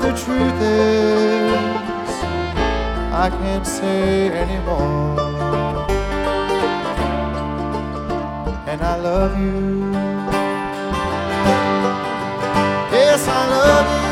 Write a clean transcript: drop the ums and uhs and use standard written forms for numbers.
the truth is, I can't say anymore. And I love you. Yes, I love you.